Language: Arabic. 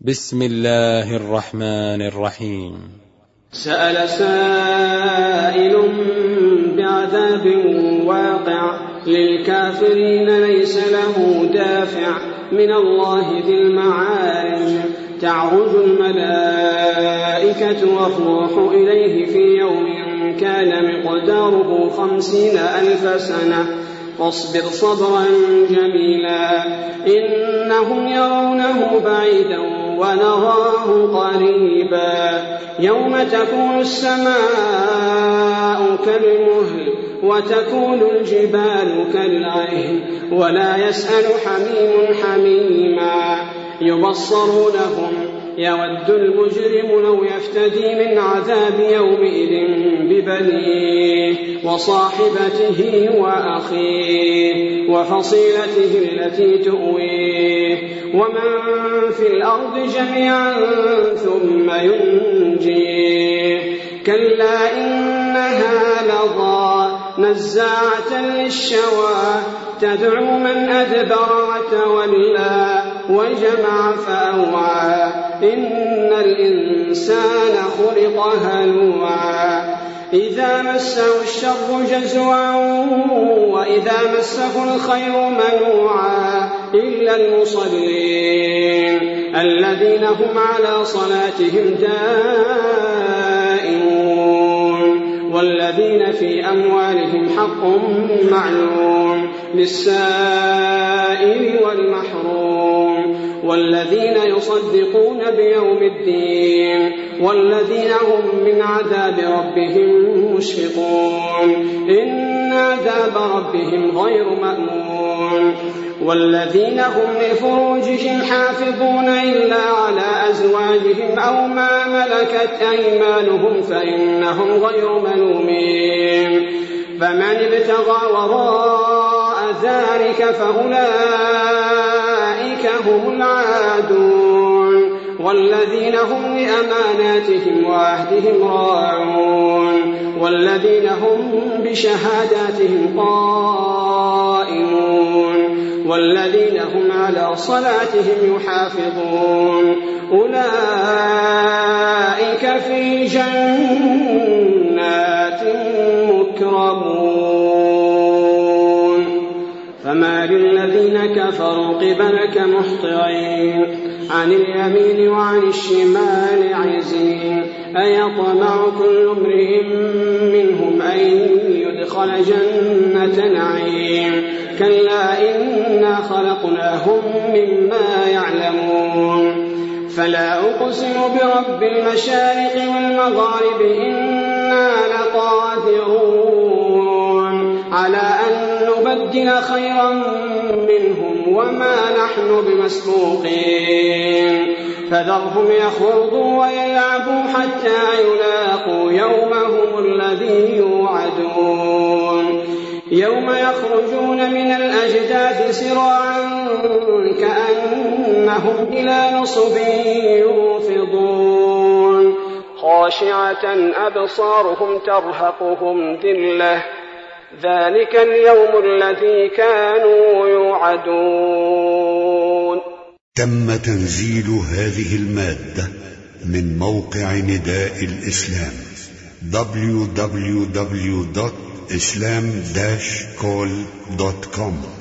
بسم الله الرحمن الرحيم. سأل سائل بعذاب واقع للكافرين ليس له دافع من الله ذي المعارج تعرج الملائكة والروح إليه في يوم كان مقداره 50,000 سنة فاصبر صبرا جميلا إنهم يرونه بعيدا ونراه قريبا يوم تكون السماء كالمهل وتكون الجبال كالعهن ولا يسأل حميم حميما يبصرونهم يود المجرم لو يفتدي من عذاب يومئذ ببنيه وصاحبته وأخيه وفصيلته التي تؤويه ومن في الأرض جميعا ثم ينجيه كلا إنها لظى نزاعة للشوى تدعو من أدبر وتولى وجمع فأوعى إن الإنسان خلق هلوعا إذا مسه الشر جزوعا وإذا مسه الخير منوعا إلا المصلين الذين هم على صلاتهم دائمون والذين في أموالهم حق معلوم للسائل والمحروم والذين يصدقون بيوم الدين والذين هم من عذاب ربهم مشفقون إن عذاب ربهم غير مأمون والذين هم لفروجهم حافظون إلا على أزواجهم أو ما ملكت أيمانهم فإنهم غير ملومين فمن ابتغى وراء ذلك فأولئك هم العادون والذين هم لأماناتهم وعهدهم راعون والذين هم بشهاداتهم قائمون والذين هم على صلاتهم يحافظون أولئك في جنات مكرمون فما للذين كفروا قبلك مهطعين عن اليمين وعن الشمال عزين أيطمع كل امرئ منهم أن يدخل جنة نعيم كلا إنا خلقناهم مما يعلمون فلا أقسم برب المشارق والمغارب إنا لقادرون على أن نبدل خيرا منهم وما نحن بمسبوقين فذرهم يخوضوا ويلعبوا حتى يلاقوا يومهم الذي يوعدون يوم يخرجون من الأجداث سراعا كأنهم إلى نصب يوفضون خاشعة أبصارهم ترهقهم ذلة ذلك اليوم الذي كانوا يوعدون. تم تنزيل هذه المادة من موقع نداء الإسلام www.islam-call.com